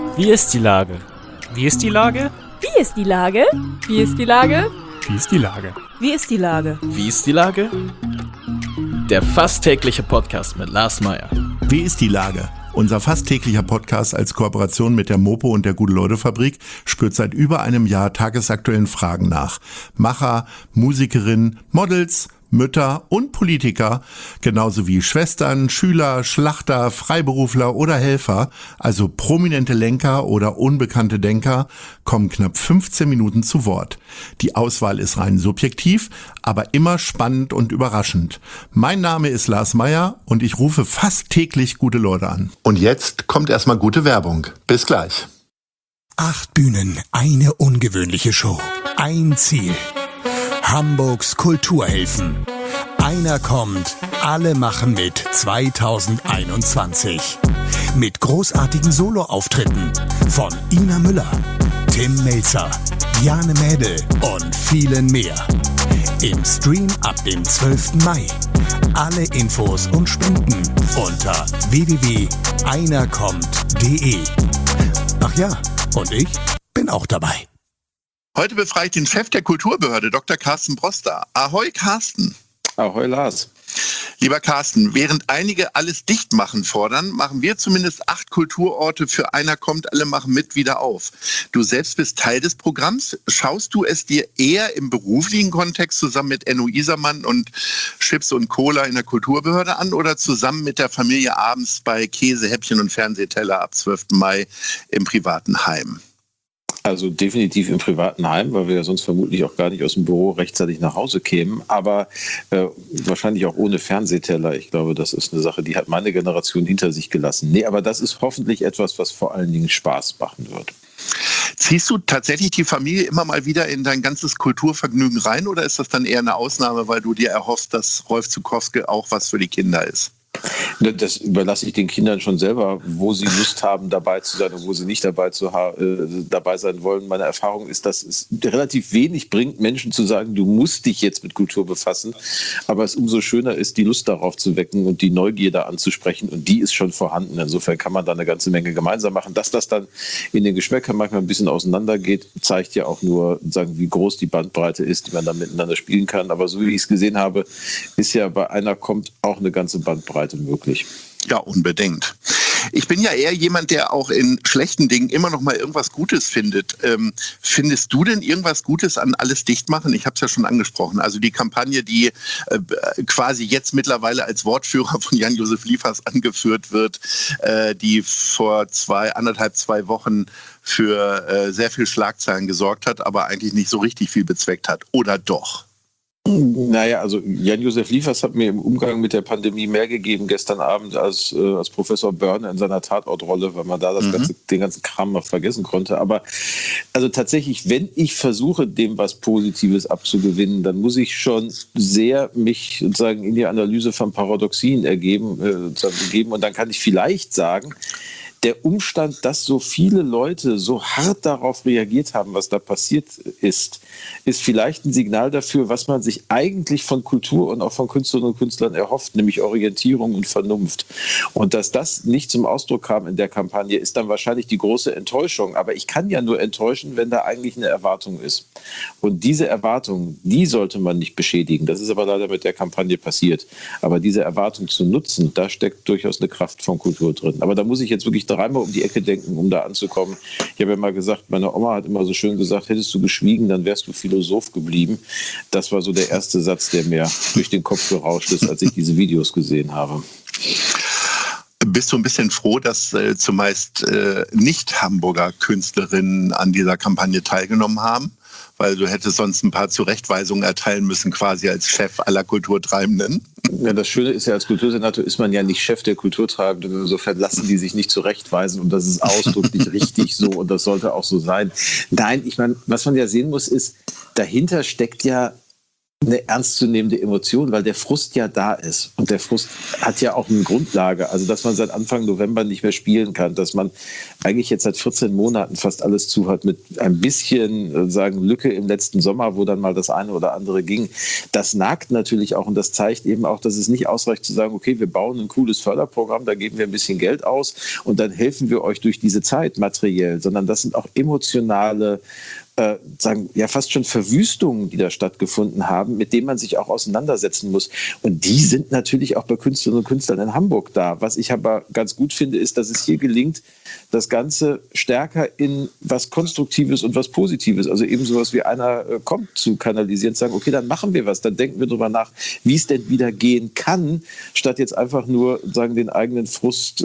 Wie ist die Lage? Wie ist die Lage? Wie ist die Lage? Wie ist die Lage? Wie ist die Lage? Wie ist die Lage? Wie ist die Lage? Der fast tägliche Podcast mit Lars Meyer. Wie ist die Lage? Unser fast täglicher Podcast als Kooperation mit der Mopo und der Gute-Leute-Fabrik spürt seit über einem Jahr tagesaktuellen Fragen nach. Macher, Musikerinnen, Models, Mütter und Politiker, genauso wie Schwestern, Schüler, Schlachter, Freiberufler oder Helfer, also prominente Lenker oder unbekannte Denker, kommen knapp 15 Minuten zu Wort. Die Auswahl ist rein subjektiv, aber immer spannend und überraschend. Mein Name ist Lars Meyer und ich rufe fast täglich gute Leute an. Und jetzt kommt erstmal gute Werbung. Bis gleich. 8 Bühnen, eine ungewöhnliche Show. Ein Ziel. Hamburgs Kulturhelfen. Einer kommt, alle machen mit 2021. Mit großartigen Soloauftritten von Ina Müller, Tim Melzer, Jane Mädel und vielen mehr. Im Stream ab dem 12. Mai. Alle Infos und Spenden unter www.einerkommt.de. Ach ja, und ich bin auch dabei. Heute befrage ich den Chef der Kulturbehörde, Dr. Carsten Broster. Ahoi, Carsten. Ahoi, Lars. Lieber Carsten, während einige alles dicht machen fordern, machen wir zumindest 8 Kulturorte für Einer kommt, alle machen mit wieder auf. Du selbst bist Teil des Programms. Schaust du es dir eher im beruflichen Kontext zusammen mit Enno Isermann und Chips und Cola in der Kulturbehörde an oder zusammen mit der Familie abends bei Käse, Häppchen und Fernsehteller ab 12. Mai im privaten Heim? Also definitiv im privaten Heim, weil wir ja sonst vermutlich auch gar nicht aus dem Büro rechtzeitig nach Hause kämen, aber wahrscheinlich auch ohne Fernsehteller. Ich glaube, das ist eine Sache, die hat meine Generation hinter sich gelassen. Nee, aber das ist hoffentlich etwas, was vor allen Dingen Spaß machen wird. Ziehst du tatsächlich die Familie immer mal wieder in dein ganzes Kulturvergnügen rein oder ist das dann eher eine Ausnahme, weil du dir erhoffst, dass Rolf Zukowski auch was für die Kinder ist? Das überlasse ich den Kindern schon selber, wo sie Lust haben, dabei zu sein und wo sie nicht dabei sein wollen. Meine Erfahrung ist, dass es relativ wenig bringt, Menschen zu sagen, du musst dich jetzt mit Kultur befassen. Aber es umso schöner ist, die Lust darauf zu wecken und die Neugierde anzusprechen. Und die ist schon vorhanden. Insofern kann man da eine ganze Menge gemeinsam machen. Dass das dann in den Geschmäckern manchmal ein bisschen auseinandergeht, zeigt ja auch nur, wie groß die Bandbreite ist, die man da miteinander spielen kann. Aber so wie ich es gesehen habe, ist ja bei Einer kommt auch eine ganze Bandbreite möglich. Ja, unbedingt. Ich bin ja eher jemand, der auch in schlechten Dingen immer noch mal irgendwas Gutes findet. Findest du denn irgendwas Gutes an alles Dichtmachen? Ich habe es ja schon angesprochen. Also die Kampagne, die quasi jetzt mittlerweile als Wortführer von Jan-Josef Liefers angeführt wird, die vor 2 Wochen für sehr viel Schlagzeilen gesorgt hat, aber eigentlich nicht so richtig viel bezweckt hat. Oder doch? Naja, also Jan-Josef Liefers hat mir im Umgang mit der Pandemie mehr gegeben gestern Abend als Professor Börne in seiner Tatortrolle, weil man da den ganzen Kram noch vergessen konnte. Aber also tatsächlich, wenn ich versuche, dem was Positives abzugewinnen, dann muss ich schon sehr mich sozusagen in die Analyse von Paradoxien begeben. Und dann kann ich vielleicht sagen, der Umstand, dass so viele Leute so hart darauf reagiert haben, was da passiert ist vielleicht ein Signal dafür, was man sich eigentlich von Kultur und auch von Künstlerinnen und Künstlern erhofft, nämlich Orientierung und Vernunft. Und dass das nicht zum Ausdruck kam in der Kampagne, ist dann wahrscheinlich die große Enttäuschung. Aber ich kann ja nur enttäuschen, wenn da eigentlich eine Erwartung ist. Und diese Erwartung, die sollte man nicht beschädigen. Das ist aber leider mit der Kampagne passiert. Aber diese Erwartung zu nutzen, da steckt durchaus eine Kraft von Kultur drin. Aber da muss ich jetzt wirklich dreimal um die Ecke denken, um da anzukommen. Ich habe ja mal gesagt, meine Oma hat immer so schön gesagt, hättest du geschwiegen, dann wärst du Philosoph geblieben. Das war so der erste Satz, der mir durch den Kopf gerauscht ist, als ich diese Videos gesehen habe. Bist du ein bisschen froh, dass zumeist Nicht-Hamburger Künstlerinnen an dieser Kampagne teilgenommen haben? Weil du hättest sonst ein paar Zurechtweisungen erteilen müssen, quasi als Chef aller Kulturtreibenden. Ja, das Schöne ist ja, als Kultursenator ist man ja nicht Chef der Kulturtreibenden. Insofern lassen die sich nicht zurechtweisen und das ist ausdrücklich richtig so und das sollte auch so sein. Nein, ich meine, was man ja sehen muss, ist, dahinter steckt ja eine ernstzunehmende Emotion, weil der Frust ja da ist. Und der Frust hat ja auch eine Grundlage. Also, dass man seit Anfang November nicht mehr spielen kann, dass man eigentlich jetzt seit 14 Monaten fast alles zu hat, mit ein bisschen Lücke im letzten Sommer, wo dann mal das eine oder andere ging. Das nagt natürlich auch und das zeigt eben auch, dass es nicht ausreicht zu sagen, okay, wir bauen ein cooles Förderprogramm, da geben wir ein bisschen Geld aus und dann helfen wir euch durch diese Zeit materiell, sondern das sind auch emotionale fast schon Verwüstungen, die da stattgefunden haben, mit denen man sich auch auseinandersetzen muss. Und die sind natürlich auch bei Künstlerinnen und Künstlern in Hamburg da. Was ich aber ganz gut finde, ist, dass es hier gelingt, das Ganze stärker in was Konstruktives und was Positives, also eben sowas wie einer kommt, zu kanalisieren, zu sagen, okay, dann machen wir was, dann denken wir darüber nach, wie es denn wieder gehen kann, statt jetzt einfach nur den eigenen Frust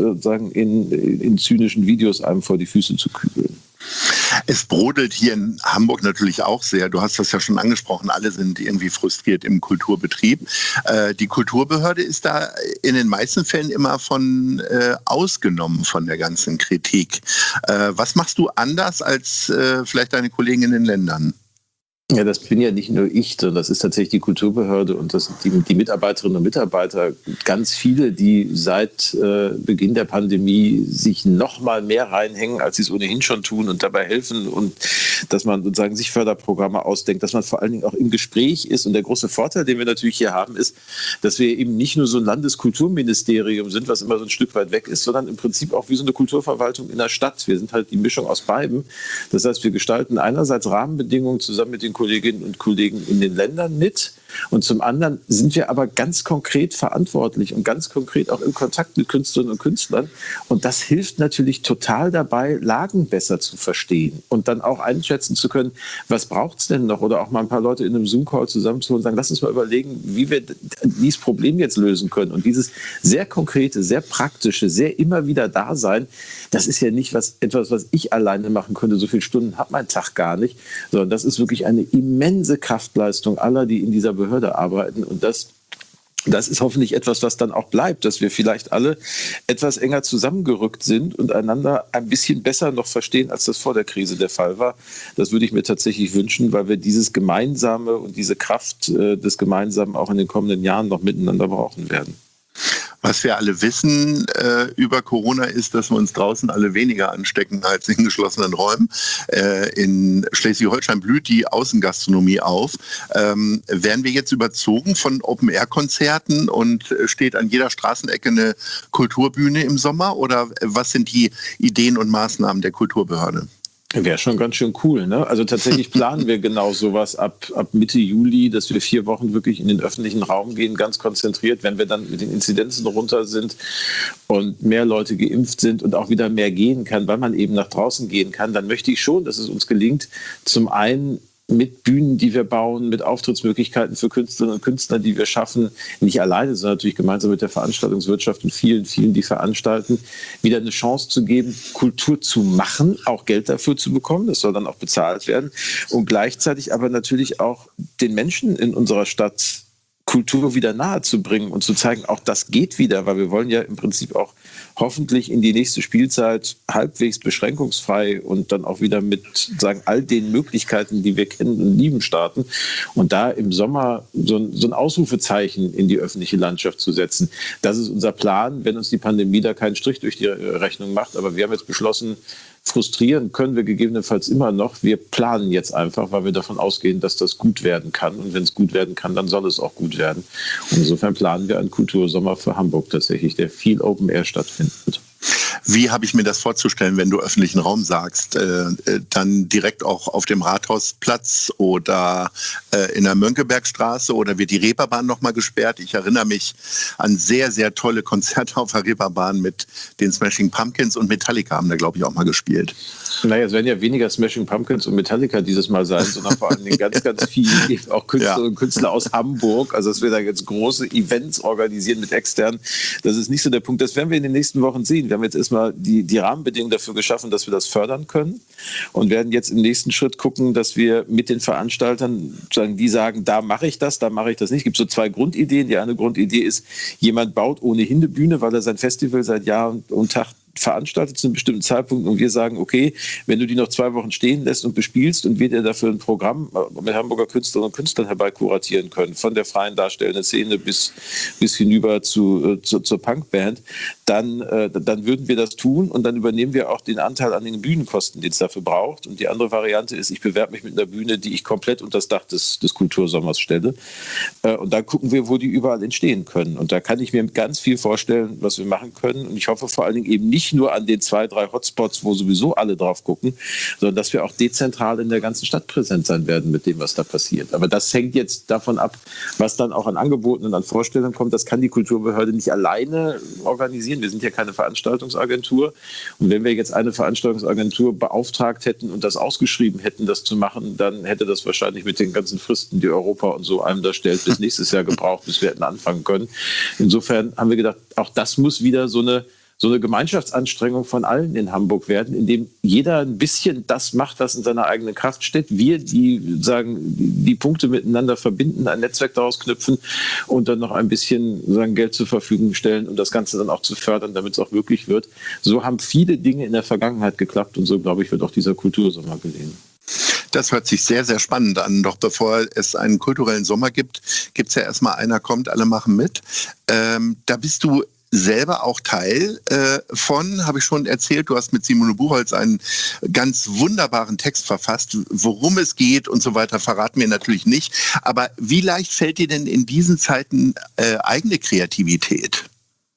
in zynischen Videos einem vor die Füße zu kübeln. Es brodelt hier in Hamburg natürlich auch sehr. Du hast das ja schon angesprochen. Alle sind irgendwie frustriert im Kulturbetrieb. Die Kulturbehörde ist da in den meisten Fällen immer von ausgenommen von der ganzen Kritik. Was machst du anders als vielleicht deine Kollegen in den Ländern? Ja, das bin ja nicht nur ich, sondern das ist tatsächlich die Kulturbehörde und das sind die Mitarbeiterinnen und Mitarbeiter, ganz viele, die seit Beginn der Pandemie sich noch mal mehr reinhängen, als sie es ohnehin schon tun und dabei helfen und dass man sozusagen sich Förderprogramme ausdenkt, dass man vor allen Dingen auch im Gespräch ist. Und der große Vorteil, den wir natürlich hier haben, ist, dass wir eben nicht nur so ein Landeskulturministerium sind, was immer so ein Stück weit weg ist, sondern im Prinzip auch wie so eine Kulturverwaltung in der Stadt. Wir sind halt die Mischung aus beiden. Das heißt, wir gestalten einerseits Rahmenbedingungen zusammen mit den Kolleginnen und Kollegen in den Ländern mit. Und zum anderen sind wir aber ganz konkret verantwortlich und ganz konkret auch in Kontakt mit Künstlerinnen und Künstlern. Und das hilft natürlich total dabei, Lagen besser zu verstehen und dann auch einschätzen zu können, was braucht es denn noch? Oder auch mal ein paar Leute in einem Zoom-Call zusammenzuholen und sagen, lass uns mal überlegen, wie wir dieses Problem jetzt lösen können. Und dieses sehr konkrete, sehr praktische, sehr immer wieder Dasein, das ist ja nicht etwas, was ich alleine machen könnte. So viele Stunden hat mein Tag gar nicht, sondern das ist wirklich eine immense Kraftleistung aller, die in dieser Behörde arbeiten. Und das ist hoffentlich etwas, was dann auch bleibt, dass wir vielleicht alle etwas enger zusammengerückt sind und einander ein bisschen besser noch verstehen, als das vor der Krise der Fall war. Das würde ich mir tatsächlich wünschen, weil wir dieses Gemeinsame und diese Kraft des Gemeinsamen auch in den kommenden Jahren noch miteinander brauchen werden. Was wir alle wissen über Corona ist, dass wir uns draußen alle weniger anstecken als in geschlossenen Räumen. In Schleswig-Holstein blüht die Außengastronomie auf. Werden wir jetzt überzogen von Open-Air-Konzerten und steht an jeder Straßenecke eine Kulturbühne im Sommer? Oder was sind die Ideen und Maßnahmen der Kulturbehörde? Wäre schon ganz schön cool, ne? Also tatsächlich planen wir genau sowas ab Mitte Juli, dass wir 4 Wochen wirklich in den öffentlichen Raum gehen, ganz konzentriert, wenn wir dann mit den Inzidenzen runter sind und mehr Leute geimpft sind und auch wieder mehr gehen kann, weil man eben nach draußen gehen kann, dann möchte ich schon, dass es uns gelingt, zum einen mit Bühnen, die wir bauen, mit Auftrittsmöglichkeiten für Künstlerinnen und Künstler, die wir schaffen, nicht alleine, sondern natürlich gemeinsam mit der Veranstaltungswirtschaft und vielen, die veranstalten, wieder eine Chance zu geben, Kultur zu machen, auch Geld dafür zu bekommen, das soll dann auch bezahlt werden und gleichzeitig aber natürlich auch den Menschen in unserer Stadt Kultur wieder nahe zu bringen und zu zeigen, auch das geht wieder, weil wir wollen ja im Prinzip auch hoffentlich in die nächste Spielzeit halbwegs beschränkungsfrei und dann auch wieder mit all den Möglichkeiten, die wir kennen und lieben, starten. Und da im Sommer so ein Ausrufezeichen in die öffentliche Landschaft zu setzen. Das ist unser Plan, wenn uns die Pandemie da keinen Strich durch die Rechnung macht. Aber wir haben jetzt beschlossen, frustrieren können wir gegebenenfalls immer noch. Wir planen jetzt einfach, weil wir davon ausgehen, dass das gut werden kann. Und wenn es gut werden kann, dann soll es auch gut werden. Und insofern planen wir einen Kultursommer für Hamburg tatsächlich, der viel Open Air stattfindet. Wie habe ich mir das vorzustellen, wenn du öffentlichen Raum sagst? Dann direkt auch auf dem Rathausplatz oder in der Mönckebergstraße oder wird die Reeperbahn nochmal gesperrt? Ich erinnere mich an sehr, sehr tolle Konzerte auf der Reeperbahn mit den Smashing Pumpkins und Metallica haben da, glaube ich, auch mal gespielt. Naja, es werden ja weniger Smashing Pumpkins und Metallica dieses Mal sein, sondern vor allem ganz, ganz viele auch Künstlerinnen und Künstler aus Hamburg. Also dass wir da jetzt große Events organisieren mit externen. Das ist nicht so der Punkt. Das werden wir in den nächsten Wochen sehen. Wir haben jetzt erstmal die Rahmenbedingungen dafür geschaffen, dass wir das fördern können und werden jetzt im nächsten Schritt gucken, dass wir mit den Veranstaltern die sagen, da mache ich das nicht. Es gibt so 2 Grundideen. Die eine Grundidee ist, jemand baut ohnehin eine Bühne, weil er sein Festival seit Jahr und Tag veranstaltet zu einem bestimmten Zeitpunkt und wir sagen, okay, wenn du die noch 2 Wochen stehen lässt und bespielst und wir dir dafür ein Programm mit Hamburger Künstlerinnen und Künstlern herbeikuratieren können, von der freien darstellenden Szene bis hinüber zur Punkband, dann würden wir das tun und dann übernehmen wir auch den Anteil an den Bühnenkosten, den es dafür braucht. Und die andere Variante ist, ich bewerbe mich mit einer Bühne, die ich komplett unter das Dach des Kultursommers stelle. Und dann gucken wir, wo die überall entstehen können. Und da kann ich mir ganz viel vorstellen, was wir machen können. Und ich hoffe vor allen Dingen eben nicht nur an den 2, 3 Hotspots, wo sowieso alle drauf gucken, sondern dass wir auch dezentral in der ganzen Stadt präsent sein werden mit dem, was da passiert. Aber das hängt jetzt davon ab, was dann auch an Angeboten und an Vorstellungen kommt. Das kann die Kulturbehörde nicht alleine organisieren. Wir sind ja keine Veranstaltungsagentur. Und wenn wir jetzt eine Veranstaltungsagentur beauftragt hätten und das ausgeschrieben hätten, das zu machen, dann hätte das wahrscheinlich mit den ganzen Fristen, die Europa und so einem da stellt, bis nächstes Jahr gebraucht, bis wir hätten anfangen können. Insofern haben wir gedacht, auch das muss wieder so eine Gemeinschaftsanstrengung von allen in Hamburg werden, indem jeder ein bisschen das macht, was in seiner eigenen Kraft steht. Wir, die sagen, die Punkte miteinander verbinden, ein Netzwerk daraus knüpfen und dann noch ein bisschen Geld zur Verfügung stellen, um das Ganze dann auch zu fördern, damit es auch wirklich wird. So haben viele Dinge in der Vergangenheit geklappt und so, glaube ich, wird auch dieser Kultursommer gelingen. Das hört sich sehr, sehr spannend an. Doch bevor es einen kulturellen Sommer gibt, gibt es ja erstmal einer kommt, alle machen mit. Da bist du selber auch Teil von, habe ich schon erzählt, du hast mit Simone Buchholz einen ganz wunderbaren Text verfasst, worum es geht und so weiter, verraten wir natürlich nicht. Aber wie leicht fällt dir denn in diesen Zeiten eigene Kreativität?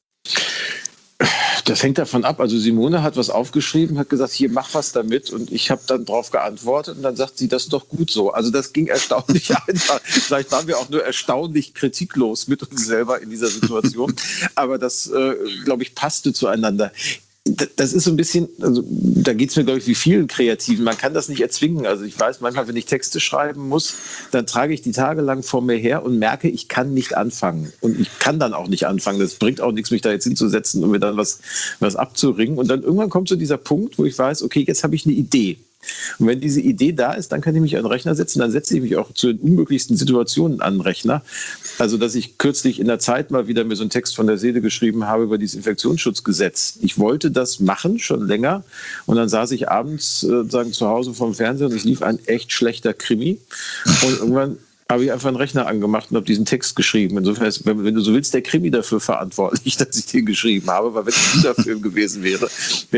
Das hängt davon ab. Also Simone hat was aufgeschrieben, hat gesagt, hier, mach was damit. Und ich habe dann drauf geantwortet und dann sagt sie, das ist doch gut so. Also das ging erstaunlich einfach. Vielleicht waren wir auch nur erstaunlich kritiklos mit uns selber in dieser Situation. Aber das, glaube ich, passte zueinander. Das ist so ein bisschen, also da geht es mir, glaube ich, wie vielen Kreativen. Man kann das nicht erzwingen. Also ich weiß manchmal, wenn ich Texte schreiben muss, dann trage ich die tagelang vor mir her und merke, ich kann nicht anfangen. Und ich kann dann auch nicht anfangen. Das bringt auch nichts, mich da jetzt hinzusetzen und mir dann was abzuringen. Und dann irgendwann kommt so dieser Punkt, wo ich weiß, okay, jetzt habe ich eine Idee. Und wenn diese Idee da ist, dann kann ich mich an den Rechner setzen, dann setze ich mich auch zu den unmöglichsten Situationen an den Rechner. Also, dass ich kürzlich in der Zeit mal wieder mir so einen Text von der Seele geschrieben habe über dieses Infektionsschutzgesetz. Ich wollte das machen, schon länger. Und dann saß ich abends zu Hause vorm Fernseher und es lief ein echt schlechter Krimi. Und irgendwann habe ich einfach einen Rechner angemacht und habe diesen Text geschrieben. Insofern ist, wenn du so willst, der Krimi dafür verantwortlich, dass ich den geschrieben habe. Weil wenn es ein guter Film gewesen wäre,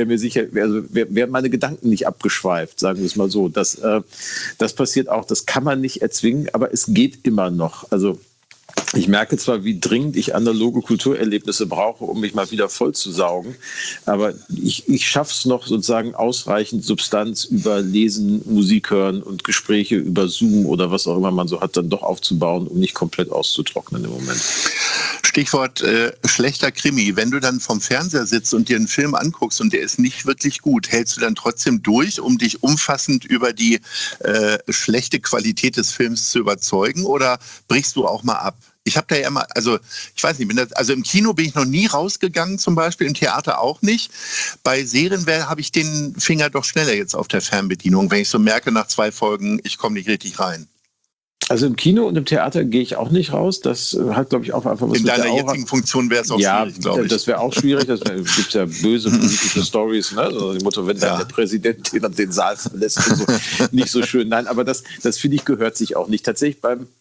wären meine Gedanken nicht abgeschweift, sagen wir es mal so. Das passiert auch, das kann man nicht erzwingen, aber es geht immer noch. Also ich merke zwar, wie dringend ich analoge Kulturerlebnisse brauche, um mich mal wieder voll zu saugen, aber ich schaffe es noch sozusagen ausreichend Substanz über Lesen, Musik hören und Gespräche über Zoom oder was auch immer man so hat, dann doch aufzubauen, um nicht komplett auszutrocknen im Moment. Stichwort schlechter Krimi. Wenn du dann vom Fernseher sitzt und dir einen Film anguckst und der ist nicht wirklich gut, hältst du dann trotzdem durch, um dich umfassend über die schlechte Qualität des Films zu überzeugen, oder brichst du auch mal ab? Ich habe da ja immer, also ich weiß nicht, also im Kino bin ich noch nie rausgegangen zum Beispiel, im Theater auch nicht. Bei Serien habe ich den Finger doch schneller jetzt auf der Fernbedienung, wenn ich so merke nach 2 Folgen, ich komme nicht richtig rein. Also im Kino und im Theater gehe ich auch nicht raus. Das hat, glaube ich, auch einfach was in mit deiner der Aura. jetzigen Funktion wäre es auch schwierig, glaube ich. Das wäre auch schwierig. Es gibt ja böse politische Stories, ne? Also die Motto, wenn dann der Präsident den Saal verlässt und so. Nicht so schön. Nein, aber das finde ich, gehört sich auch nicht. Tatsächlich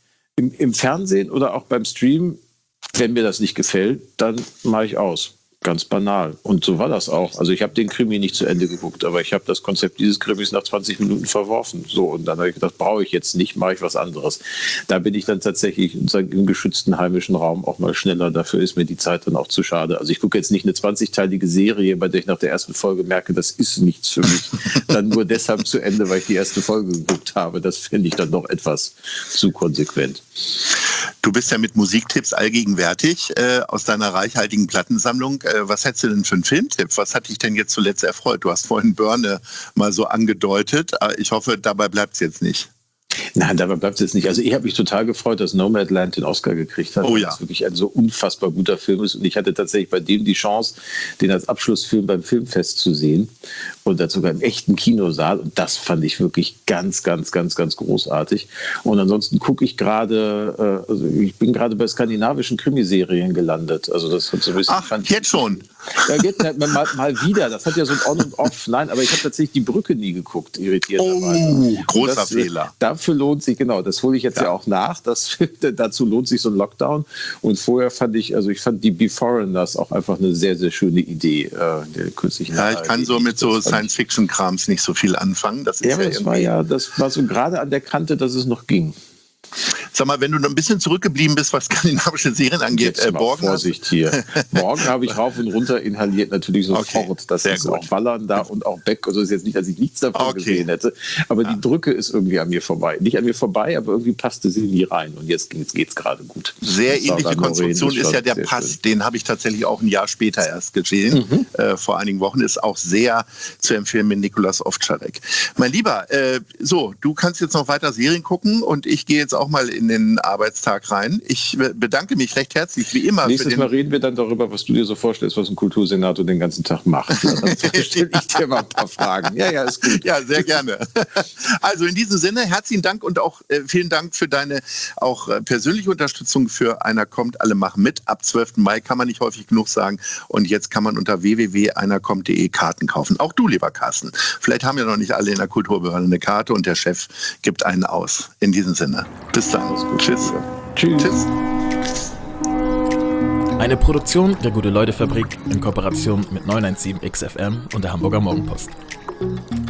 im Fernsehen oder auch beim Stream, wenn mir das nicht gefällt, dann mache ich aus. Ganz banal. Und so war das auch. Also ich habe den Krimi nicht zu Ende geguckt, aber ich habe das Konzept dieses Krimis nach 20 Minuten verworfen. So, und dann habe ich gedacht, brauche ich jetzt nicht, mache ich was anderes. Da bin ich dann tatsächlich im geschützten heimischen Raum auch mal schneller. Dafür ist mir die Zeit dann auch zu schade. Also ich gucke jetzt nicht eine 20-teilige Serie, bei der ich nach der ersten Folge merke, das ist nichts für mich. Dann nur deshalb zu Ende, weil ich die erste Folge geguckt habe. Das finde ich dann doch etwas zu konsequent. Du bist ja mit Musiktipps allgegenwärtig aus deiner reichhaltigen Plattensammlung. Was hättest du denn für einen Filmtipp? Was hat dich denn jetzt zuletzt erfreut? Du hast vorhin Börne mal so angedeutet. Ich hoffe, dabei bleibt es jetzt nicht. Nein, dabei bleibt es jetzt nicht. Also ich habe mich total gefreut, dass Nomadland den Oscar gekriegt hat. Oh ja. Weil es wirklich ein so unfassbar guter Film ist. Und ich hatte tatsächlich bei dem die Chance, den als Abschlussfilm beim Filmfest zu sehen. Und dazu sogar im echten Kinosaal. Und das fand ich wirklich ganz, ganz, ganz, ganz großartig. Und ansonsten gucke ich gerade, ich bin gerade bei skandinavischen Krimiserien gelandet. Also das hat so ein bisschen. Ach, jetzt schon? Ja, geht mal wieder. Das hat ja so ein On und Off. Nein, aber ich habe tatsächlich die Brücke nie geguckt, irritierterweise. Großer Fehler. Dafür lohnt sich, genau, das hole ich jetzt ja auch nach. Dazu lohnt sich so ein Lockdown. Und vorher fand ich die Beforeigners auch einfach eine sehr, sehr schöne Idee. Der künstlichen ich kann so mit so Science-Fiction-Krams nicht so viel anfangen. Das war so gerade an der Kante, dass es noch ging. Sag mal, wenn du noch ein bisschen zurückgeblieben bist, was skandinavische Serien angeht, Borgen. Vorsicht hier. Morgen habe ich rauf und runter inhaliert, natürlich sofort. Okay, das ist gut. Auch Ballern da und auch Beck. Also ist jetzt nicht, dass ich nichts davon gesehen hätte. Aber die Brücke ist irgendwie an mir vorbei. Nicht an mir vorbei, aber irgendwie passte sie nie rein. Und jetzt geht's gerade gut. Sehr ähnliche Konstruktion ist ja der Pass. Schön. Den habe ich tatsächlich auch ein Jahr später erst gesehen. Vor einigen Wochen. Ist auch sehr zu empfehlen mit Nikolas Ovtcharek. Mein Lieber, du kannst jetzt noch weiter Serien gucken und ich gehe jetzt auch mal in den Arbeitstag rein. Ich bedanke mich recht herzlich, wie immer. Nächstes Mal reden wir dann darüber, was du dir so vorstellst, was ein Kultursenator den ganzen Tag macht. Ja, dann stelle ich dir mal ein paar Fragen. Ja, ist gut. Ja, sehr gerne. Also in diesem Sinne, herzlichen Dank und auch vielen Dank für deine auch persönliche Unterstützung für Einer kommt, alle machen mit. Ab 12. Mai kann man nicht häufig genug sagen. Und jetzt kann man unter www.einerkommt.de Karten kaufen. Auch du, lieber Carsten. Vielleicht haben ja noch nicht alle in der Kulturbehörde eine Karte und der Chef gibt einen aus. In diesem Sinne. Bis dann. Tschüss. Tschüss. Eine Produktion der Gute-Leute-Fabrik in Kooperation mit 917 XFM und der Hamburger Morgenpost.